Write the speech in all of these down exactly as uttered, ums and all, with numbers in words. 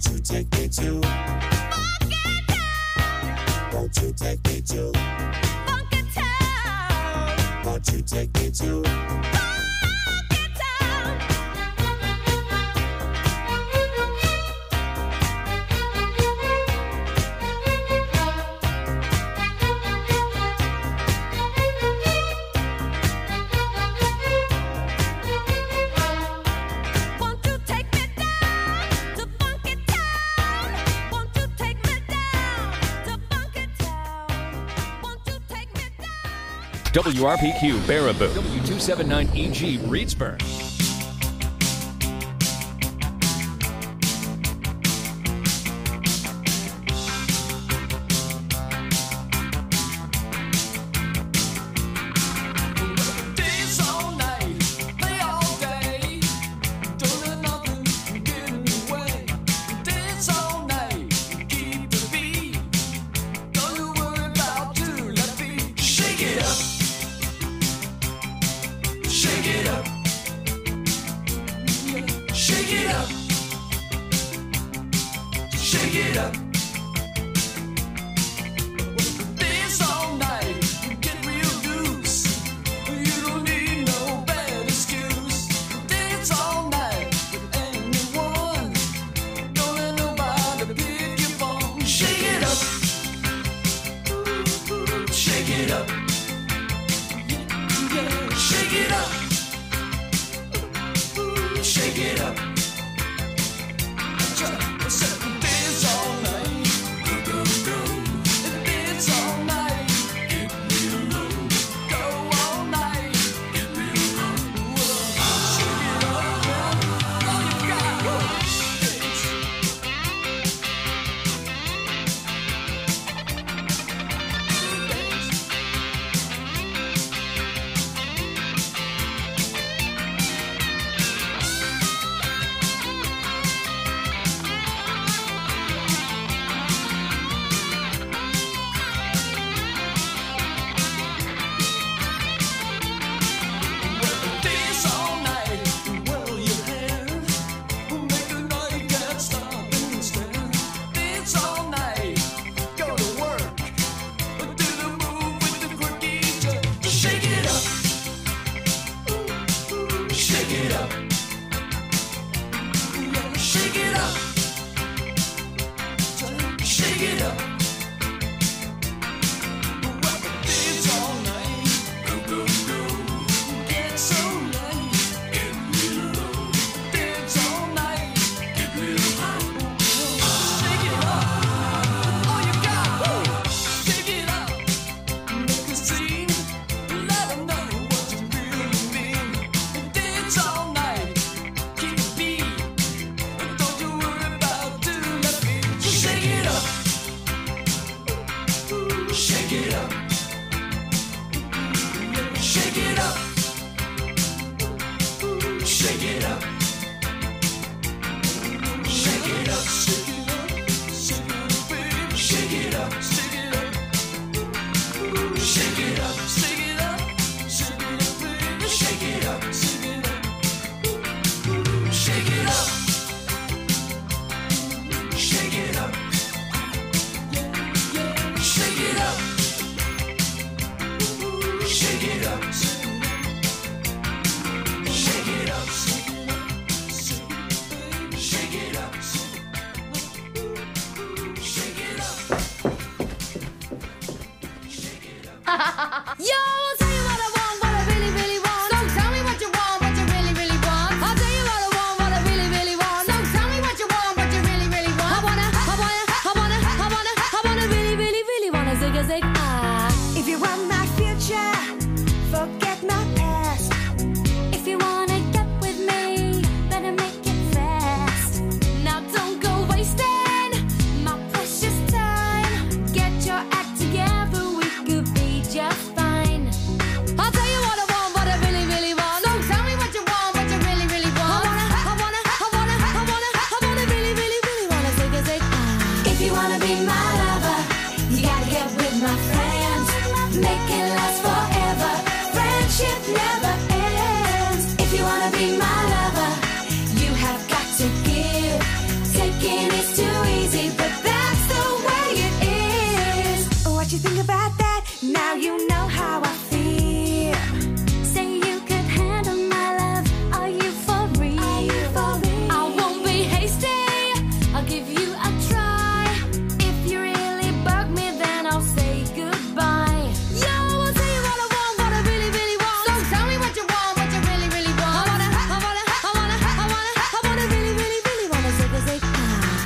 Won't you take me to Funky Town? Won't you take me to Funky Town? Won't you take me to Funky Town? W R P Q Baraboo, W two seventy-nine E G Reedsburg.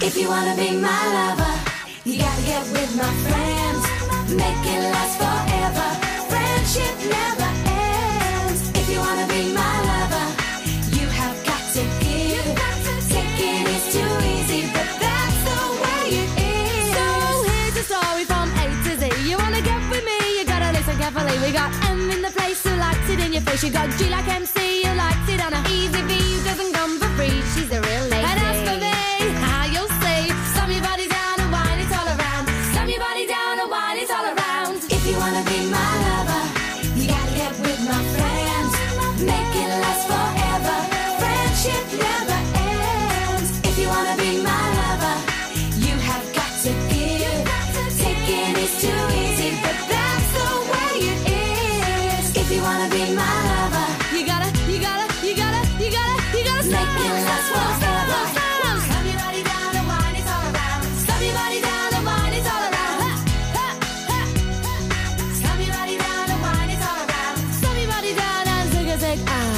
If you wanna be my lover, you gotta get with my friends. Make it last forever. Friendship never ends. If you wanna be my lover, you have got to give. Taking is too easy, but that's the way it is. So here's a story from A to Z. You wanna get with me, you gotta listen carefully. We got M in the place who likes it in your face. You got G like M C who likes it on a easy V who doesn't come for free. She's a real lady. And as for me, how you'll see, slam your body down and wine it all around. Slam your body down and wine it all around. If you wanna be my lover, you gotta get with my friends. Make it last forever. Friendship never ends. If you wanna be my lover, you have got to give. Taking is too easy, but that's the way it is. If you wanna be my lover, you gotta, you gotta, you gotta, you gotta, you gotta make it last forever. Slam your body down and wine it all around. Slam your body down and wine it all around. Ha, ha, ha. Slam your body down and wine it all around. Slam your body down and zig a zig ah.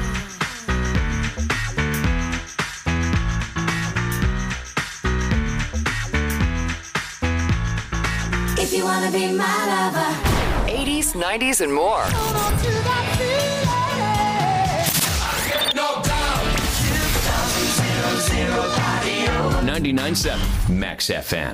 If you wanna be my lover, eighties, nineties, and more. hold on to that feeling. ninety-nine point seven Max F M.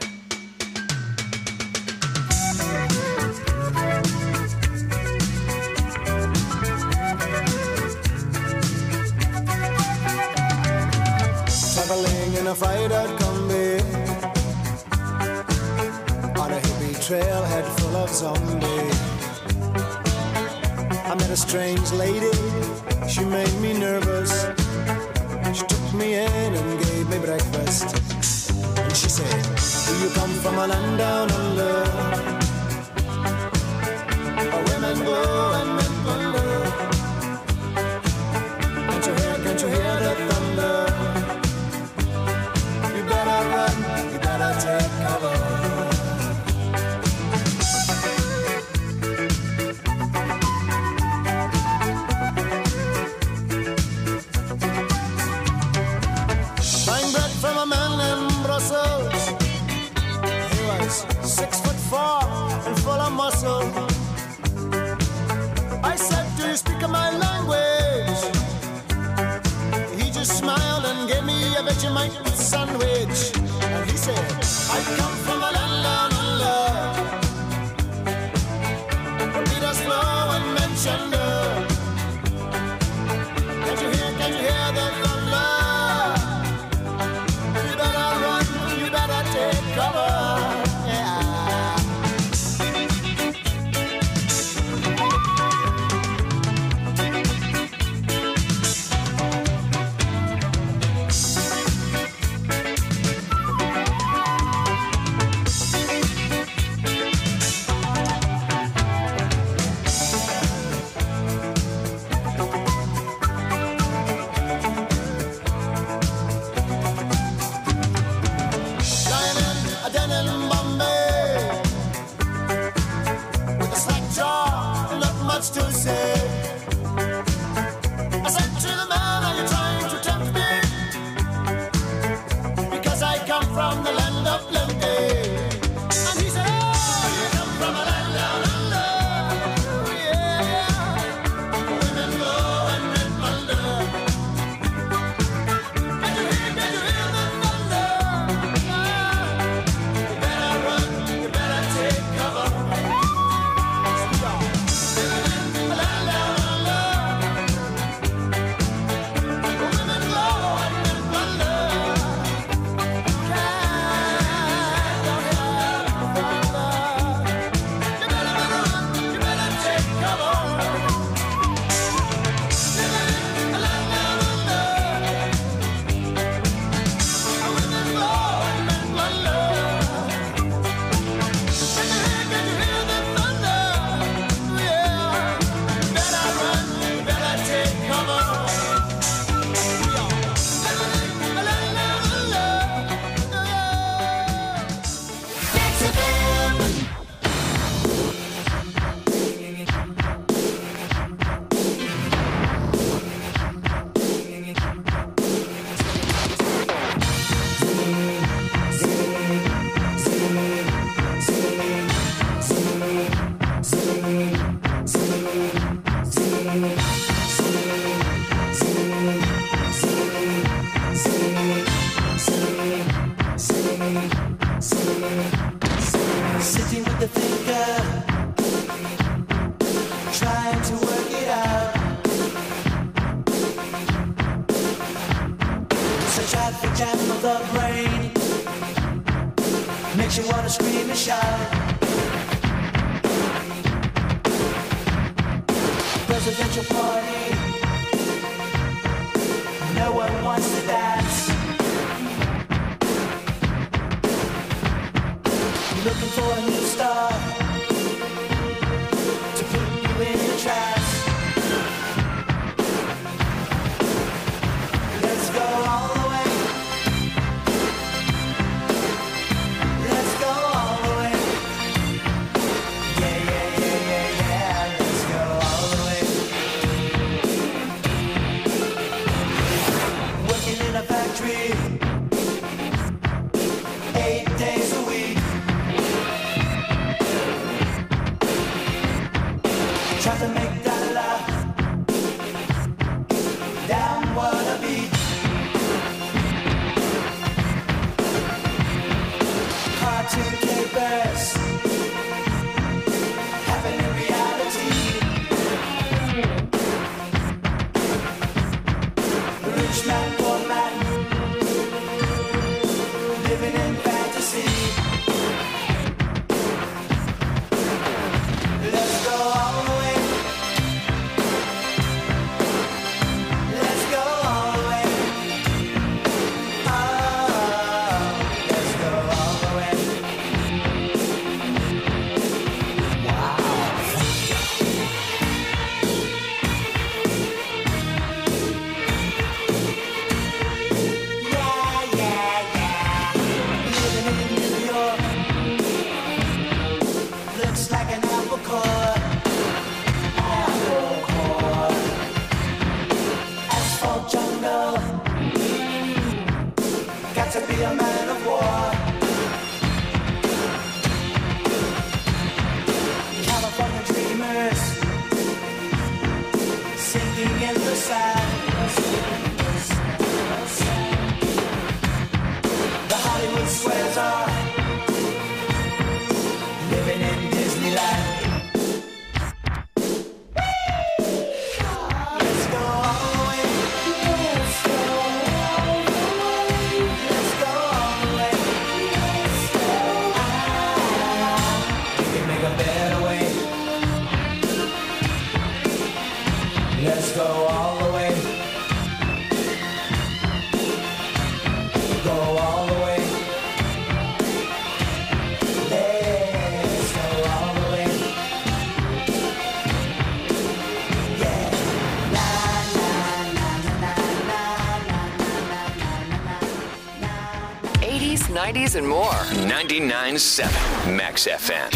Traveling in a fried-out combi on a hippie trailhead full of zombies. I met a strange lady, she made me nervous. She took me in and gave me breakfast. And she said, do you come from a land down under, where women go and men wonder? Can't you hear, can't you hear the thunder? You better run, you better take cover. Buying bread from a man in Brussels. He was six foot four and full of muscle. I said, do you speak my language? He just smiled and gave me a Vegemite sandwich. And he said, I come from a land down under, where Peter's flow and Manchester. Can't you hear, can't you hear the thunder? You better run, you better take cover. Yeah. Lying in a den in Bombay, with a slack jaw, not much to say. I said to the man, are you trying to tempt me? Because I come from the land of plenty. And he said, oh, you come from a land down under. Yeah, women go and men wonder. Can you hear, can you hear the thunder? You better run, you better take cover. Living in a land down under, women go and men wonder. Can traffic jam of the brain makes you wanna scream and shout. Presidential party, no one wants to dance. You're looking for a new star to put you in a trance. Let's go all the way. Let's go all the way. Yeah, yeah, yeah, yeah, yeah. Let's go all the way. Working in a factory, eight days a week. Try to make that laugh. Down what a beat. Cartoon capers happen in reality. Rich man, poor man, living in fantasy. Let's go all the way. Let's go all the way. Oh, let's go all the way. Yeah, yeah, yeah. Living in New York looks like an apple core. Apple core. Asphalt jungle. Got to be a man of war. California dreamers sinking in the sand. The Hollywood squares are living in Disneyland. Let's go all the way. Let's go all the way. Let's go all the way. Ah, we can make a better way. Let's go all the way. Go all the way. Let's go all the way. Yeah. La la la la la la la la la. eighties, nineties, and more. ninety-nine point seven Max F M.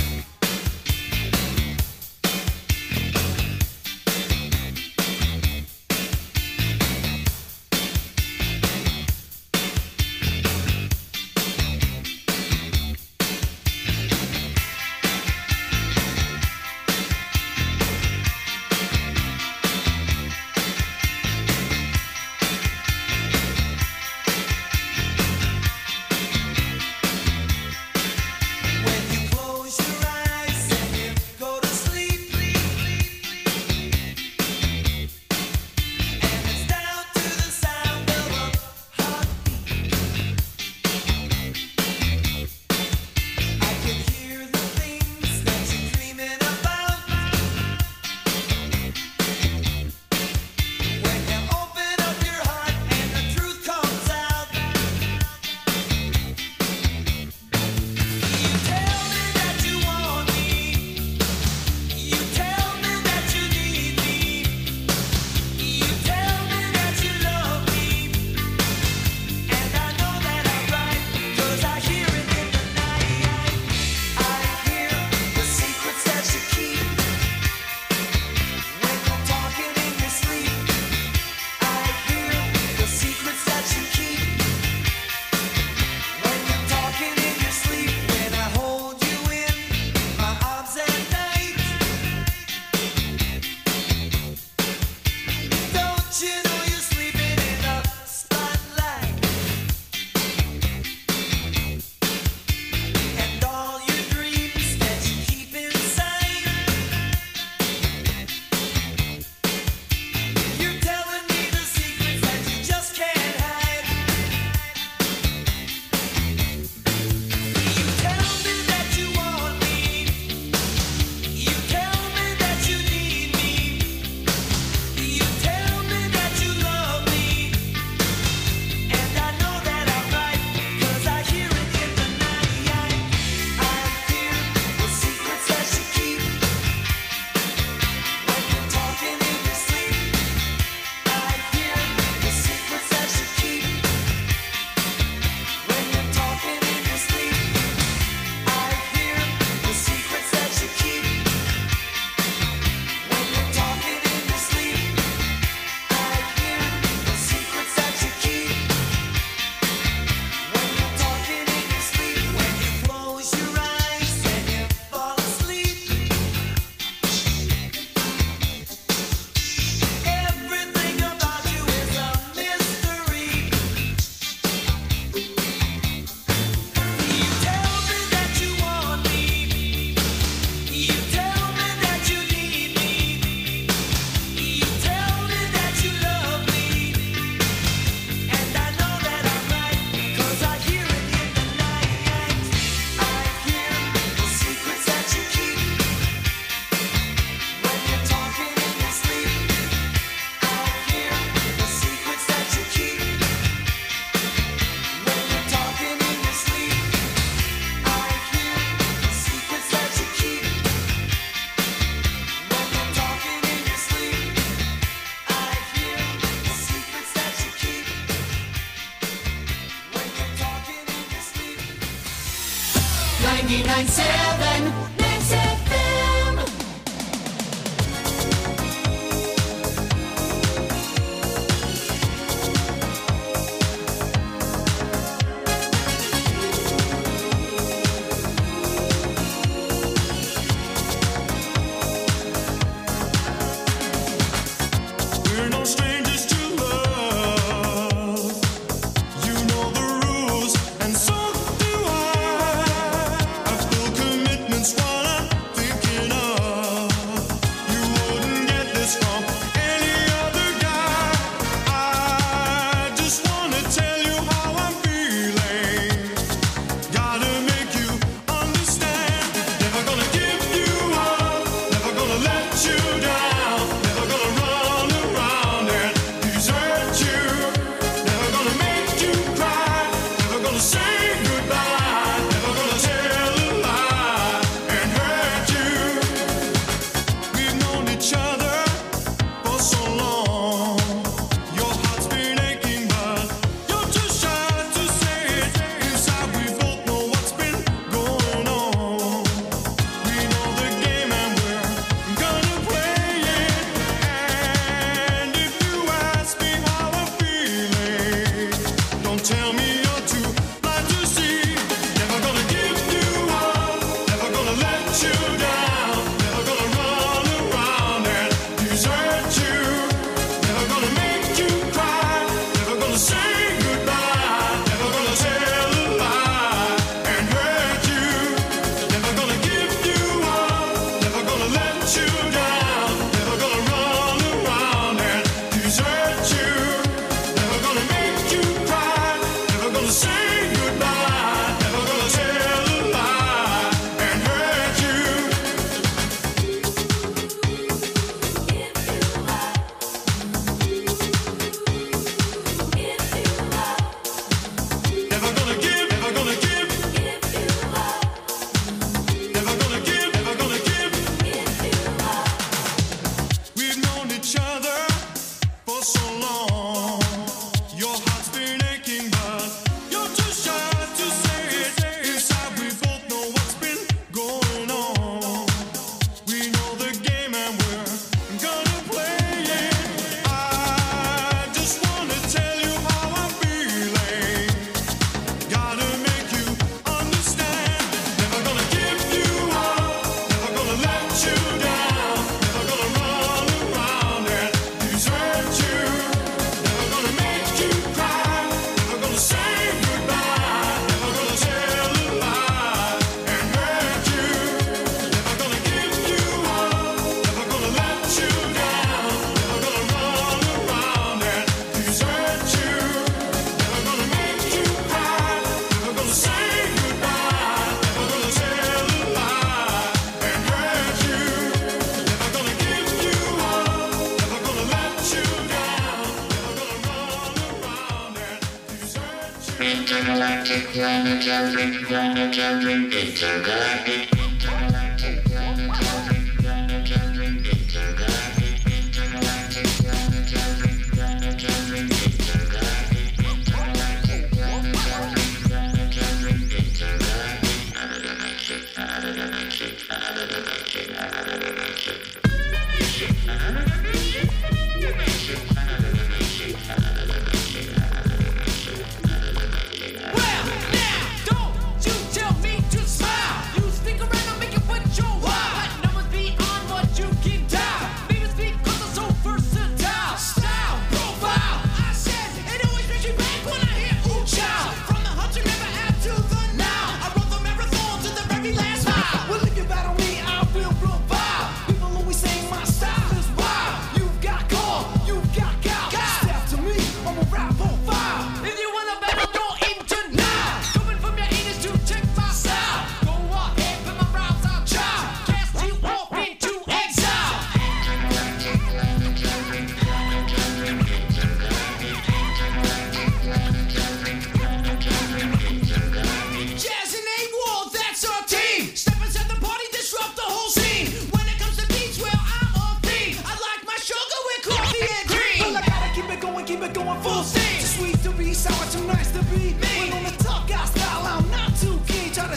When you close your eyes. ninety-nine point seven Next F M. We're no strangers to love. You know the rules, and so do I. I feel commitment's what I'm thinking of. You wouldn't get this from any other guy. I just wanna tell you how I'm feeling. Gotta make you understand. Never gonna give you up. Never gonna let you down. Never gonna run around and desert you. Never gonna make you cry. Never gonna say goodbye. Never gonna tell a lie and hurt you. We've known each other for so long. Your heart's been aching, but you're too shy to say it. Inside we both know what's been going on. We know the game and we're gonna play it. And if you ask me how I'm feeling, don't tell me you're too blind to see. Never gonna give you up. Never gonna let you down. Never gonna run around and desert you. Never gonna make you cry. Never gonna say goodbye. Never gonna tell a lie and hurt you. Never gonna give you up. Never gonna let you down. Never gonna run around and desert you. Never gonna make you cry. Never gonna say goodbye. Never gonna tell a lie and hurt you. Never gonna give, never gonna give. Never gonna give, never gonna give. We've known each other for so long. Your heart's been aching, but you're too shy to say it. Inside we both know what's been going on. We know the game and we're gonna play it. I just wanna tell you how I'm feeling. Gotta make you understand. Never gonna give you up. Never gonna let you down. Never gonna run around and desert you. Never gonna make you cry. Never gonna say goodbye. Never gonna tell a lie and hurt you. Never gonna give you up. Never gonna let you down. Never gonna run around and desert you. Never gonna make you cry. Never gonna say goodbye. Never gonna tell a lie and hurt you. Never gonna give you up. Never gonna let you down. Never gonna run around and desert you. Intergalactic, planetary, planetary, intergalactic, intergalactic, planetary, planetary, intergalactic, intergalactic, planetary, planetary, intergalactic, intergalactic, planetary, planetary, intergalactic, another dimension, another dimension, another dimension, another dimension. Another dimension, dimension, another dimension, another dimension, another dimension, another dimension. Well, now, don't you tell me to smile. You stick around and make it what you want. What number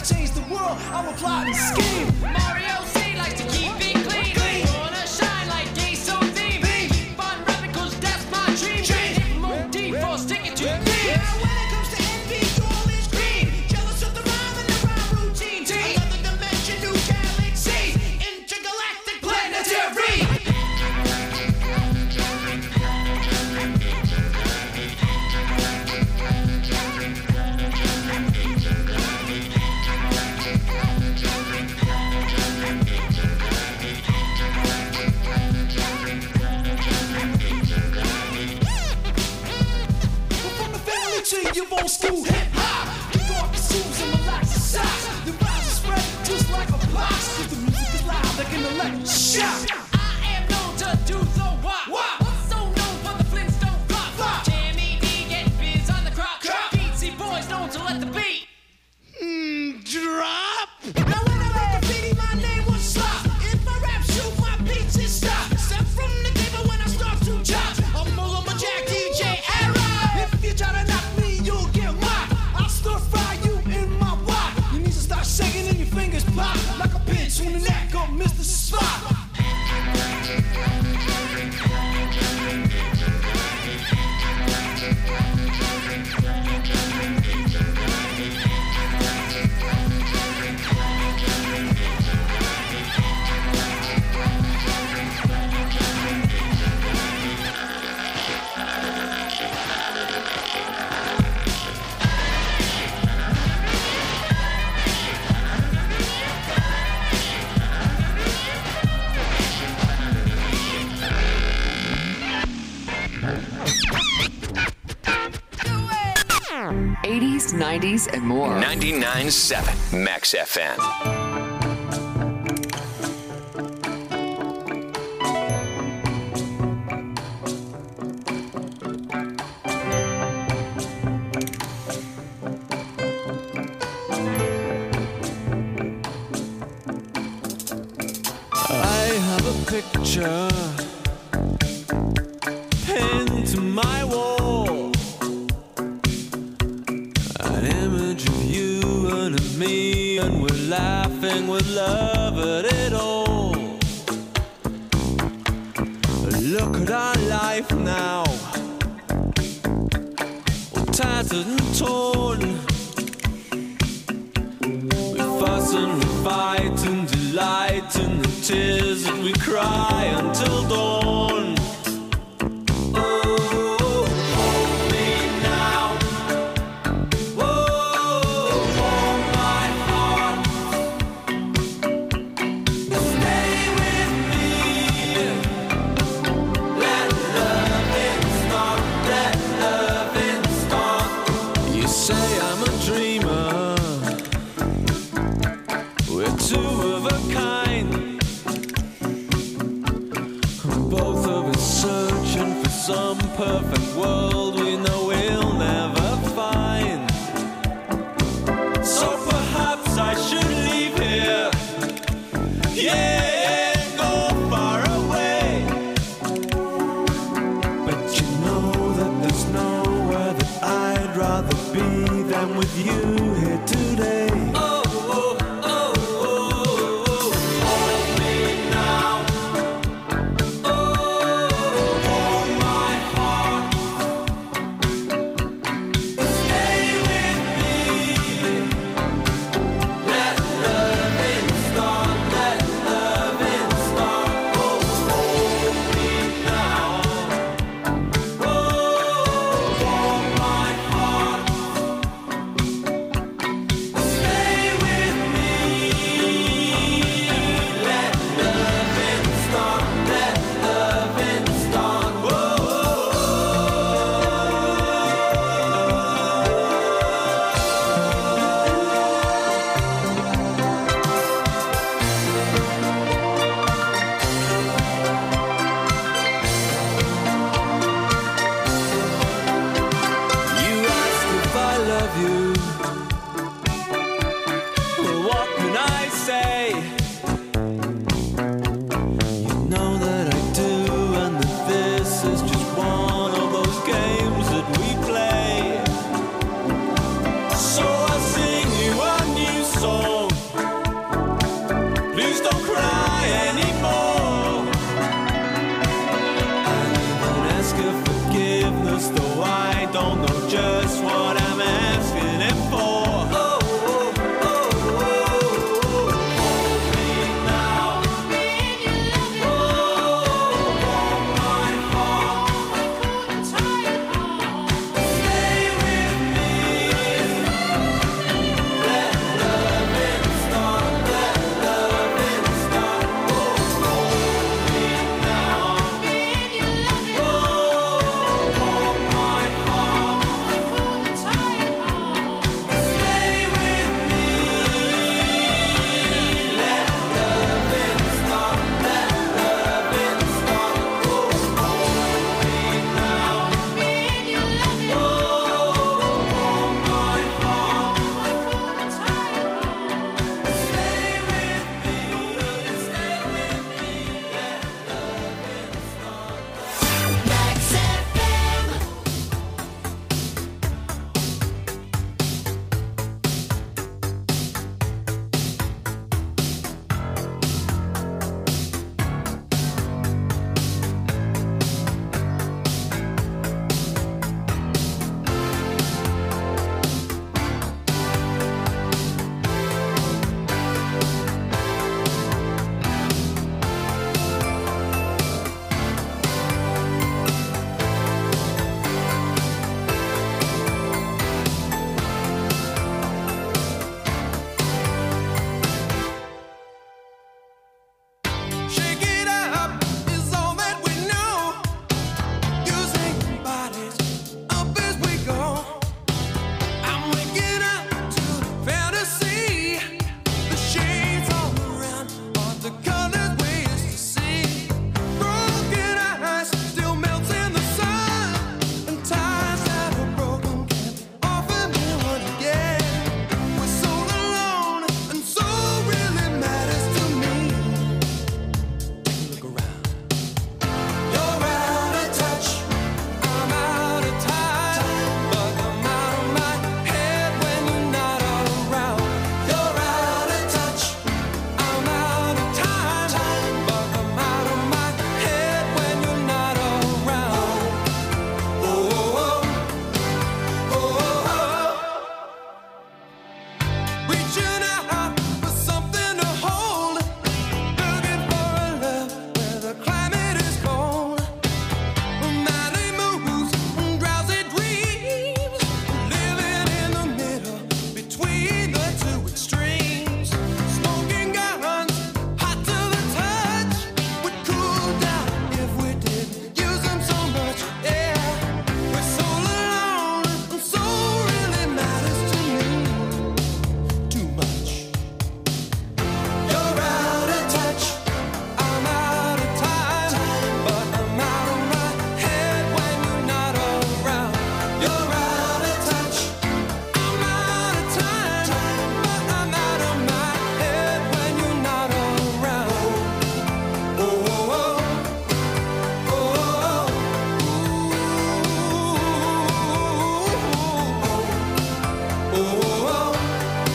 change the world. I will plot and scheme. Mario C likes to keep it clean. Clean. Wanna shine like gay so theme. Theme. Keep on rapping 'cause that's my dream. Dream. M O D for sticking to me. Now when it comes to envy, all is green. Jealous of the rhyme and the rhyme routine. Another dimension, new galaxy. Intergalactic planetary. From the family tree, you won't school hip hop. Kick off your shoes and relax your socks. The rhymes are spread just like a box. 'Cause the music is loud like an electric shock. I am known to do the wop. Wop. Also known for the Flintstone flop. Flop. Jamie D get biz on the crop. Crop. Beatsy boys known to let the beat. Drop. Now when I make a graffiti, my name was Slop. If I rap shoot, my beats is stop. Step from the table when I start to chop. I'm all on my Jack D J era. If you try to knock me, you'll get mocked. I'll stir fry you in my wok. Your knees will start shaking and your fingers pop like a pinch on the neck of Mister Spock. eighties, nineties, and more. ninety-nine point seven Max F M. I have a picture pinned to my wall, an image of you and of me, and we're laughing with love at it all. Look at our life now, all tattered and torn. We fuss and we fight and delight in the tears that we cry until dawn. Oh, hold me now. Oh, hold my heart. Stay with me. Let loving start. Let loving start. You say I'm a dreamer. We're two of a kind. Both of us searching for some perfect world we know we'll never find. So perhaps I should leave here. Yeah, go far away. But you know that there's nowhere that I'd rather be than with you here today. Oh, oh, oh, oh, oh. Hold me now. Oh, hold my heart. Stay with me. Let loving start. Let loving start. Oh, hold me now. Oh, hold my heart. Stay Broken out to fantasy. The shades all around are the colors we used to see. Broken eyes still melts in the sun, and ties that are broken can't offer me one again. We're so alone, and so really matters to me. Take a look around. You're out of touch. I'm out of time, but I'm out of my head when you're not around. You're out of touch. I'm out of time, but I'm out of my head when you're not around. Oh, oh, oh, oh, oh. Reaching out for something to hold, looking for a love where the climate is cold. Madly moves and drowsy dreams, living in the middle between the two extremes. Smoking guns, hot to the touch, would cool down if we didn't use them so much. Yeah, we're so alone, and so really matters to me. Too much. You're out of touch. I'm out of time, but I'm out of my head when you're not around. You're out of touch. I'm out of time, but I'm out of my head when you're not around. Oh, oh, oh, oh, oh, oh, oh, oh.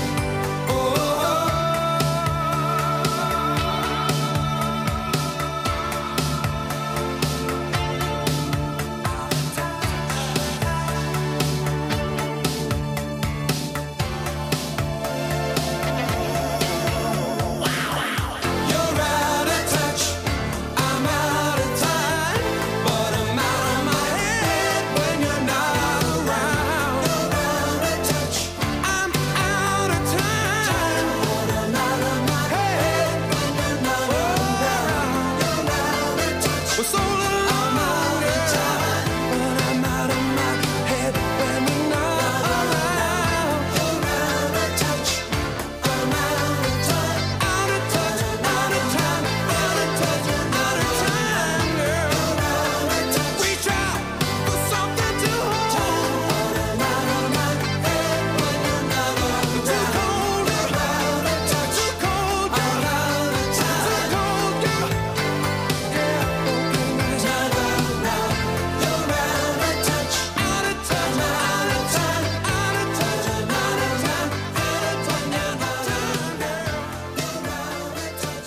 You're out of touch. I'm out of time, but I'm out of my head when you're not around. You're out of touch. I'm out of time, but I'm out of my head when you're not around. You're out of touch. We're so alone. I'm out of time, but I'm out of my head when you're not around. You're out of touch. I'm out of time, out of touch, out of time, out of touch, out of time, girl. You're out of touch. Reach out for something to hold. I'm out of my head when you're not around. Too cold, you're out of touch. Too cold, I'm out of time. Too cold, girl. Yeah, broken eyes not around. You're out of touch. Out of touch, out of time, out of touch, out of time, out of touch, out of time, girl. You're out of touch,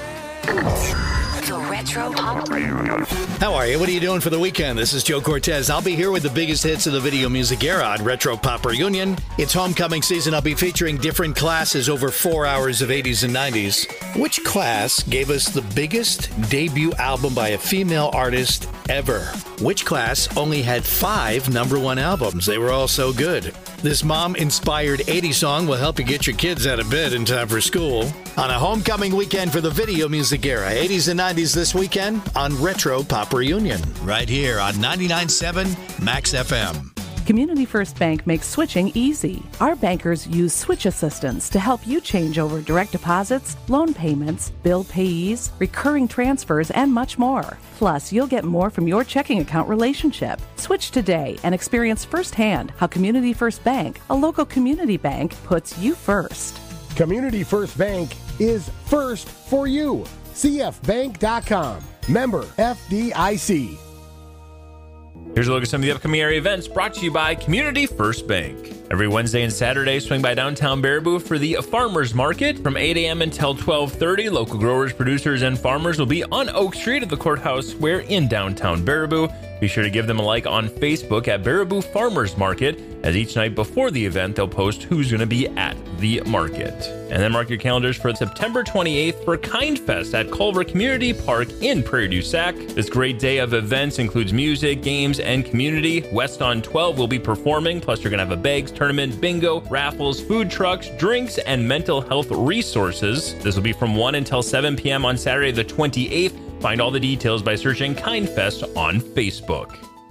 yeah. The Retro Pop. How are you? What are you doing for the weekend? This is Joe Cortez. I'll be here with the biggest hits of the video music era on Retro Pop Reunion. It's homecoming season. I'll be featuring different classes over four hours of eighties and nineties. Which class gave us the biggest debut album by a female artist ever? Which class only had five number one albums? They were all so good. This mom-inspired eighties song will help you get your kids out of bed in time for school. On a homecoming weekend for the video music era, eighties and nineties this weekend on Retro Pop Reunion. Right here on ninety-nine point seven Max F M. Community First Bank makes switching easy. Our bankers use switch assistance to help you change over direct deposits, loan payments, bill payees, recurring transfers, and much more. Plus, you'll get more from your checking account relationship. Switch today and experience firsthand how Community First Bank, a local community bank, puts you first. Community First Bank is first for you. C F bank dot com. Member F D I C. Here's a look at some of the upcoming area events brought to you by Community First Bank. Every Wednesday and Saturday, swing by downtown Baraboo for the Farmers Market. From eight a.m. until twelve thirty, local growers, producers, and farmers will be on Oak Street at the Courthouse Square in downtown Baraboo. Be sure to give them a like on Facebook at Baraboo Farmers Market, as each night before the event, they'll post who's going to be at the market. And then mark your calendars for September twenty-eighth for Kind Fest at Culver Community Park in Prairie du Sac. This great day of events includes music, games, and community. West on twelve will be performing, plus you're going to have a bags tournament, bingo, raffles, food trucks, drinks, and mental health resources. This will be from one until seven p.m. on Saturday the twenty-eighth. Find all the details by searching Kind Fest on Facebook.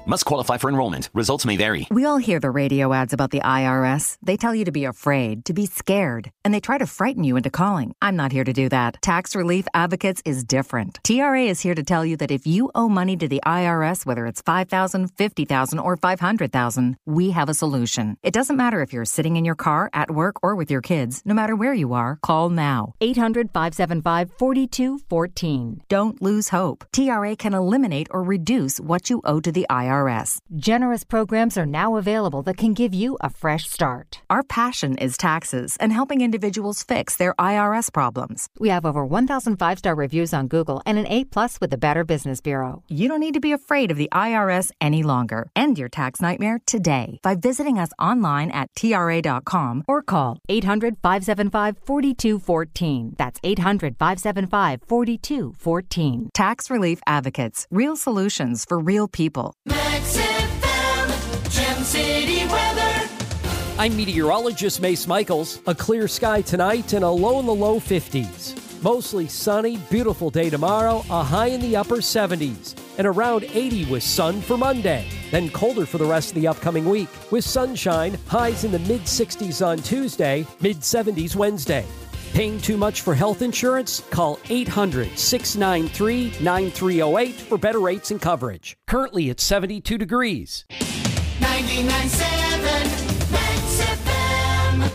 Must qualify for enrollment. Results may vary. We all hear the radio ads about the I R S. They tell you to be afraid, to be scared, and they try to frighten you into calling. I'm not here to do that. Tax Relief Advocates is different. T R A is here to tell you that if you owe money to the I R S, whether it's five thousand dollars, fifty thousand dollars, or five hundred thousand dollars, we have a solution. It doesn't matter if you're sitting in your car, at work, or with your kids. No matter where you are, call now. eight hundred, five seven five, four two one four. Don't lose hope. T R A can eliminate or reduce what you owe to the I R S. Generous programs are now available that can give you a fresh start. Our passion is taxes and helping individuals fix their I R S problems. We have over one thousand five-star reviews on Google and an A plus with the Better Business Bureau. You don't need to be afraid of the I R S any longer. End your tax nightmare today by visiting us online at T R A dot com or call eight hundred, five seven five, four two one four. That's eight hundred, five seven five, four two one four. Tax Relief Advocates. Real solutions for real people. Max F M, Gem City weather. I'm meteorologist Mace Michaels. A clear sky tonight and a low in the low fifties. Mostly sunny, beautiful day tomorrow, a high in the upper seventies. And around eighty with sun for Monday. Then colder for the rest of the upcoming week. With sunshine, highs in the mid sixties on Tuesday, mid seventies Wednesday. Paying too much for health insurance? Call eight hundred, six nine three, nine three zero eight for better rates and coverage. Currently it's seventy-two degrees. ninety-nine point seven Max F M.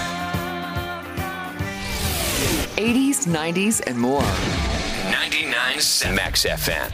eighties, nineties, and more. ninety-nine is Max F M.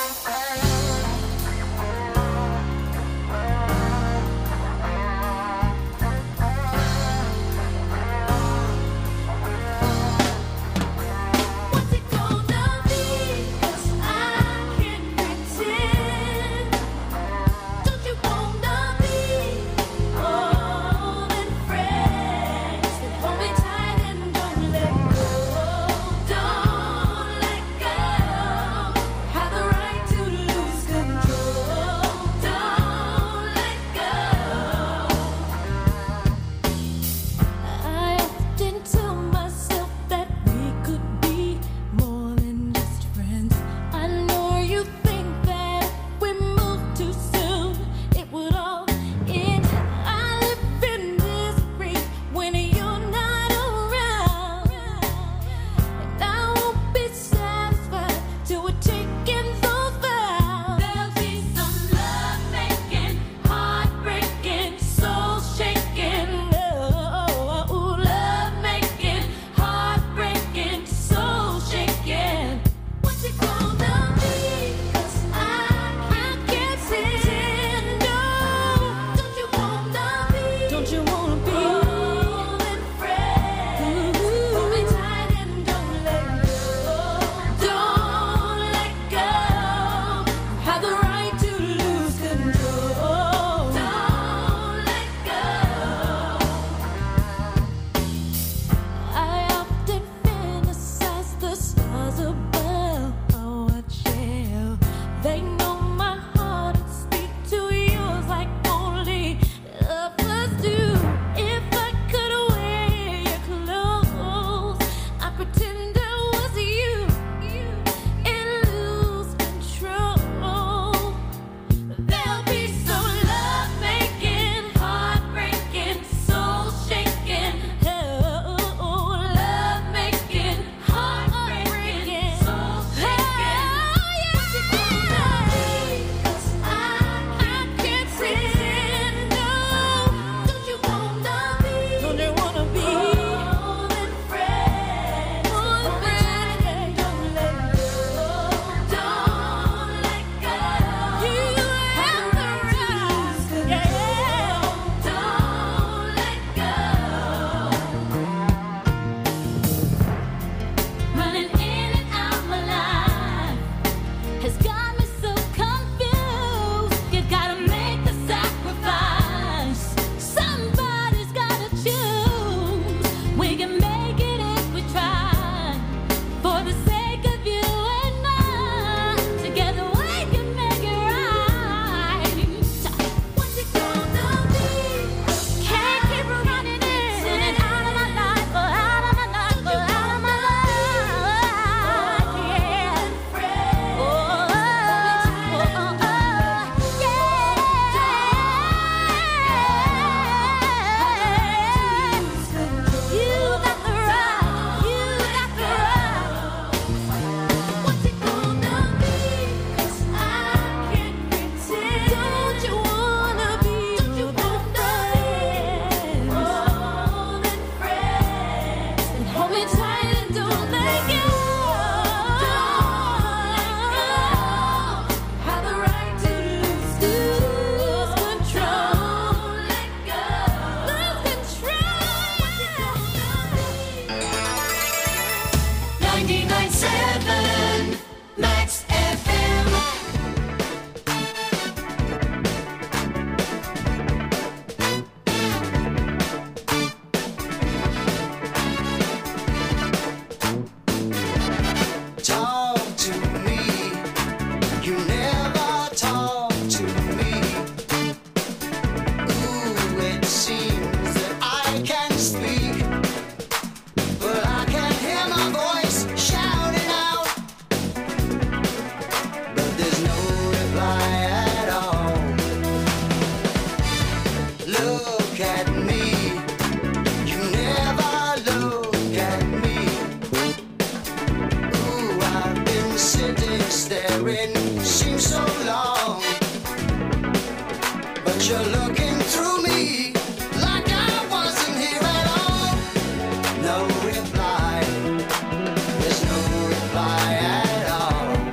You're looking through me like I wasn't here at all. No reply, there's no reply at all.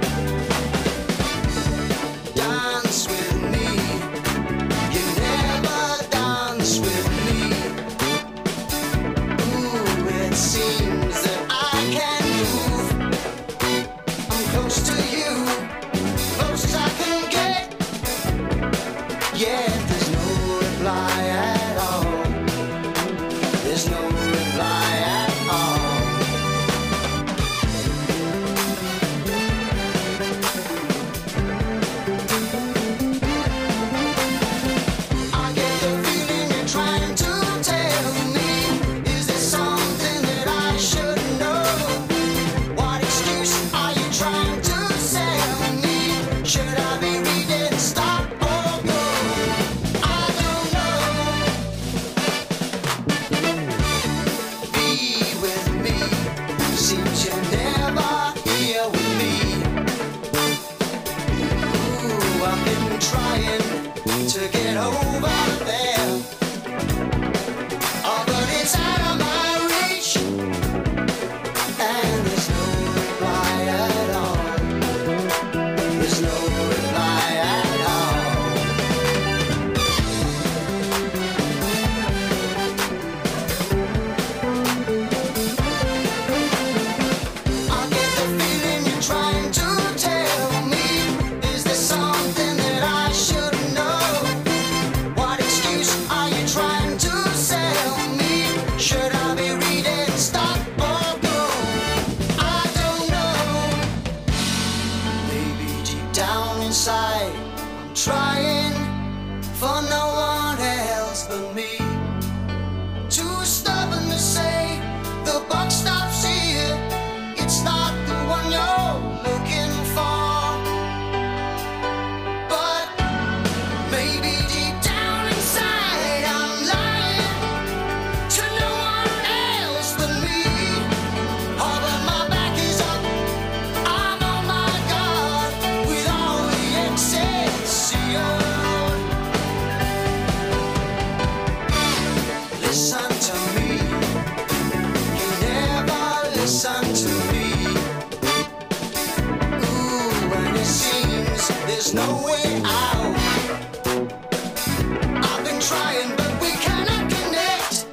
Maybe deep down inside I'm lying to no one else but me. Oh, but my back is up, I'm on my guard with all the Excelsior. Listen to me, you never listen to me. Ooh, and it seems there's no way out. I've been trying, but we cannot connect.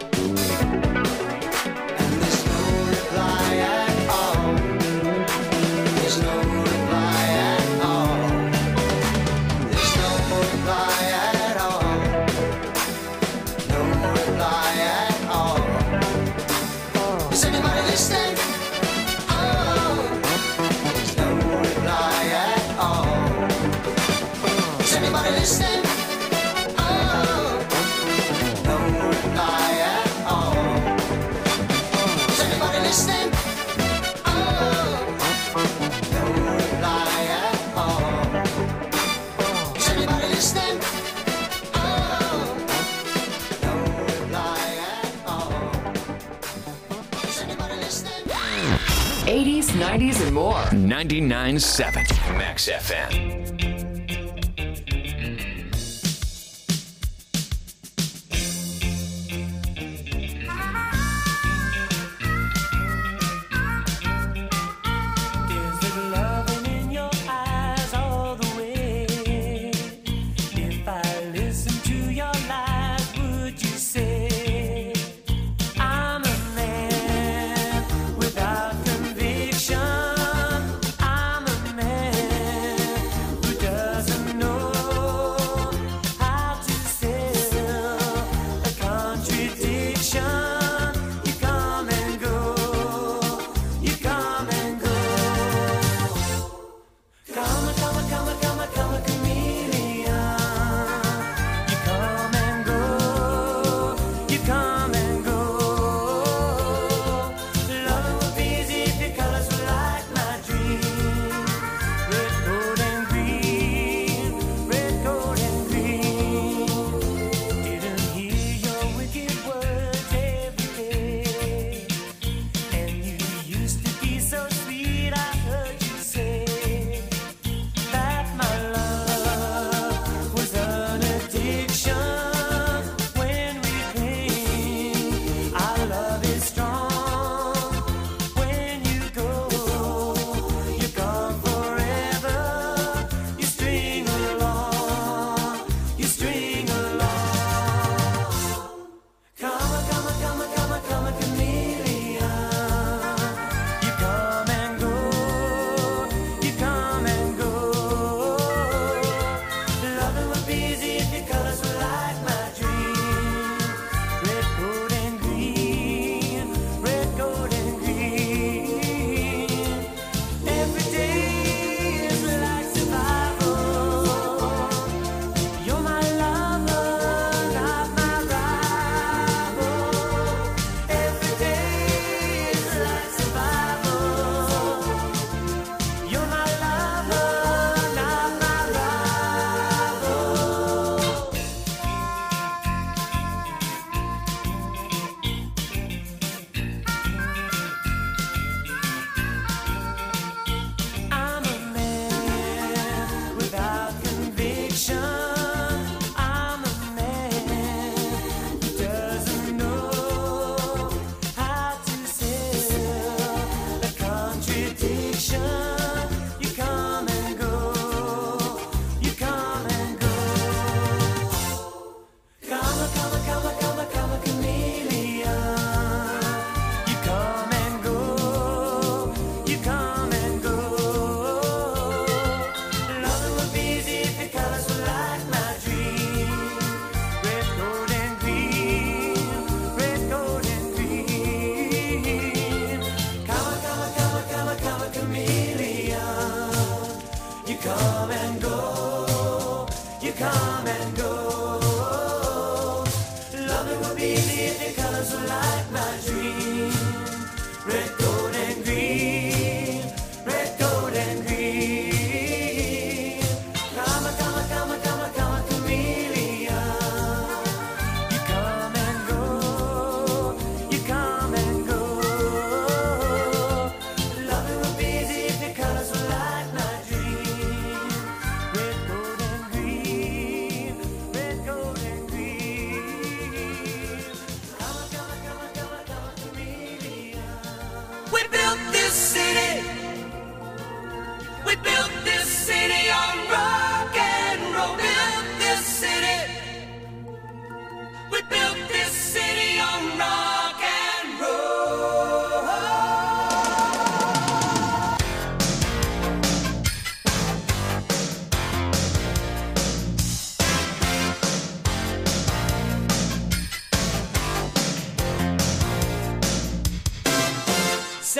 And there's no reply at all. There's no reply at all. There's no reply at all. No reply at all. Is anybody listening? Oh, there's no reply at all. Is anybody listening? Oh, no reply at all. Is anybody listening? Oh, no reply at all. Is anybody listening? Oh, no reply at all. Is anybody listening? eighties, nineties, and more. ninety-nine point seven Max F M. Is it loving in your eyes all the way? If I listen to your lies, would you say I'm a man without conviction? I'm a man who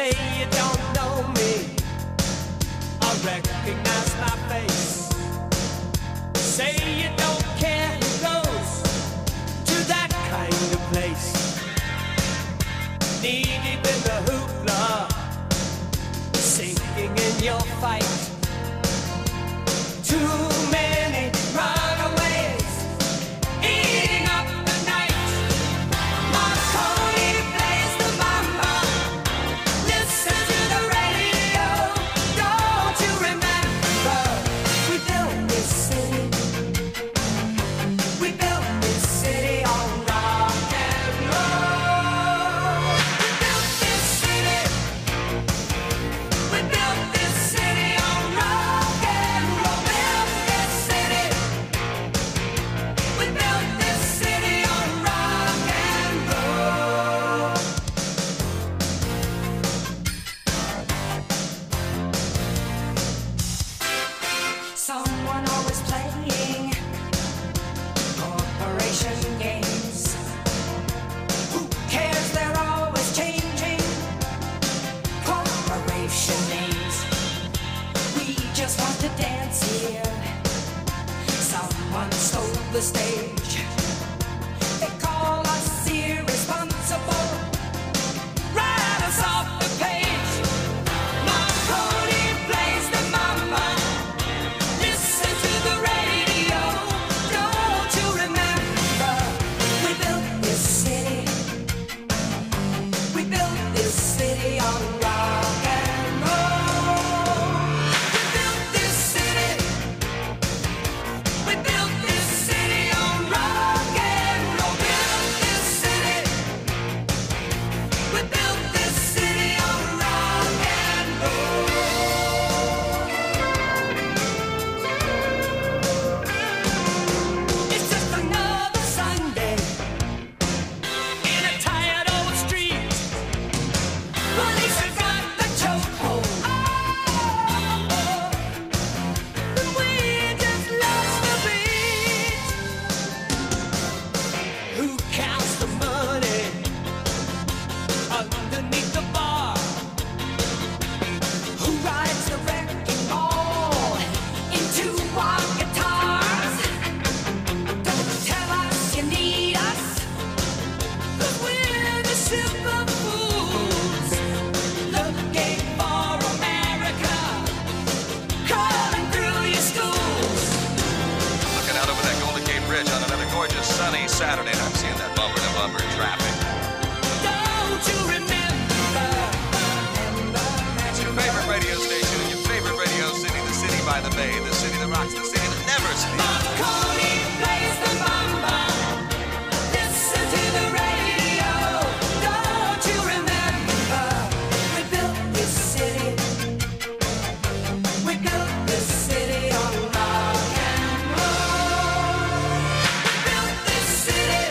say you don't know me or recognize my face. Say you don't care who goes to that kind of place. Knee deep in the hoopla, sinking in your fight. Too many runaways eating up the night. Marconi plays the mama. Listen to the radio. Don't you remember? We built this city. We built this city on rock and roll. We built this city. We built this city on rock and roll. Built this city. We built this city on rock and roll. Someone always playing corporation games. Who cares? They're always changing corporation names. We just want to dance here. Someone stole the stage. They call us irresponsible. Write us off the page. Marconi plays the mama. Listen to the radio. Don't you remember? We built this city. We built this city on rock and roll. We built this city. We built this city on rock and roll. Built this city. We built this city on rock and roll. It's just another Sunday in a tired old street. Police have got the chokehold. And we just lost the beat. Who counts the money underneath the bar? Who rides the wrecking ball into our guitars? Don't tell us you need us, 'cause we're the simple fools looking for America, crawling through your schools. Looking out over that Golden Gate Bridge on another gorgeous sunny Saturday, and I'm seeing that bumper to bumper traffic. Don't you remember? It's your favorite radio station in your favorite radio city, the city by the bay, the city that rocks, the city that never sleeps. Marconi plays the mama. Listen to the radio. Don't you remember? We built this city. We built this city on rock and roll. We built this city.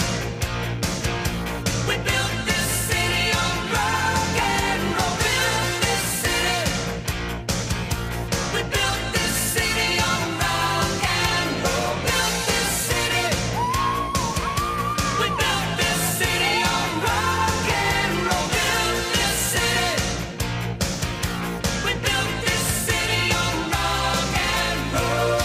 We built this city on rock and roll. Built this city. We built this city on rock and roll. Built this city. We built this city on rock and roll. Built this city. We built this city on rock and roll.